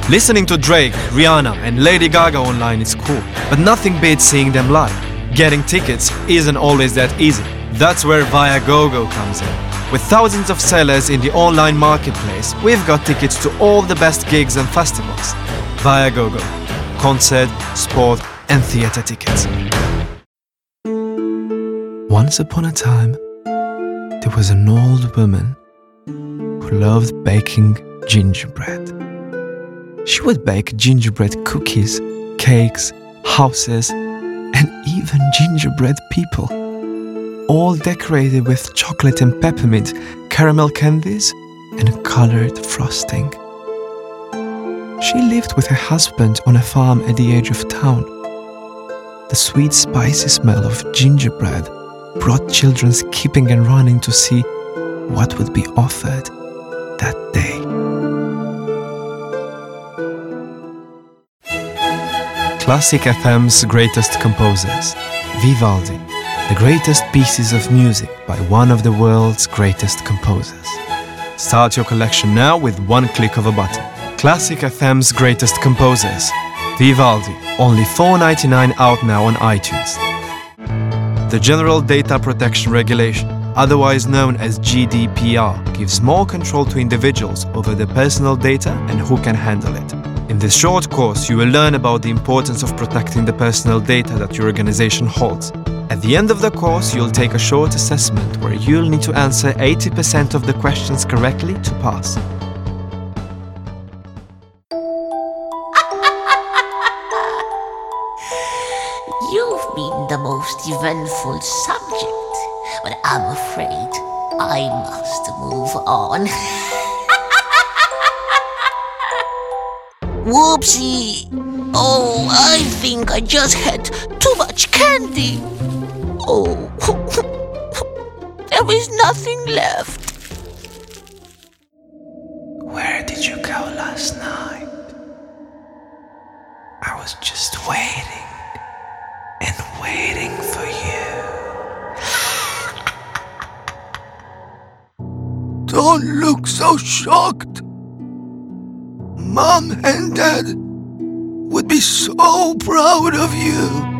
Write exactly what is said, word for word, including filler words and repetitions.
Listening to Drake, Rihanna and Lady Gaga online is cool, but nothing beats seeing them live. Getting tickets isn't always that easy. That's where Viagogo comes in. With thousands of sellers in the online marketplace, we've got tickets to all the best gigs and festivals. Viagogo. Concert, sport and theatre tickets. Once upon a time, there was an old woman who loved baking gingerbread. She would bake gingerbread cookies, cakes, houses, and even gingerbread people, all decorated with chocolate and peppermint, caramel candies, and colored frosting. She lived with her husband on a farm at the edge of town. The sweet, spicy smell of gingerbread brought children skipping and running to see what would be offered that day. Classic F M's greatest composers. Vivaldi, the greatest pieces of music by one of the world's greatest composers. Start your collection now with one click of a button. Classic F M's greatest composers. Vivaldi, only four dollars and ninety-nine cents out now on iTunes. The General Data Protection Regulation, otherwise known as G D P R, gives more control to individuals over their personal data and who can handle it. In this short course, you will learn about the importance of protecting the personal data that your organization holds. At the end of the course, you'll take a short assessment where you'll need to answer eighty percent of the questions correctly to pass. You've been the most eventful subject, but I'm afraid I must move on. Whoopsie! Oh, I think I just had too much candy. Oh, there is nothing left. Where did you go last night? I was just waiting and waiting for you. Don't look so shocked. Mom and Dad would be so proud of you.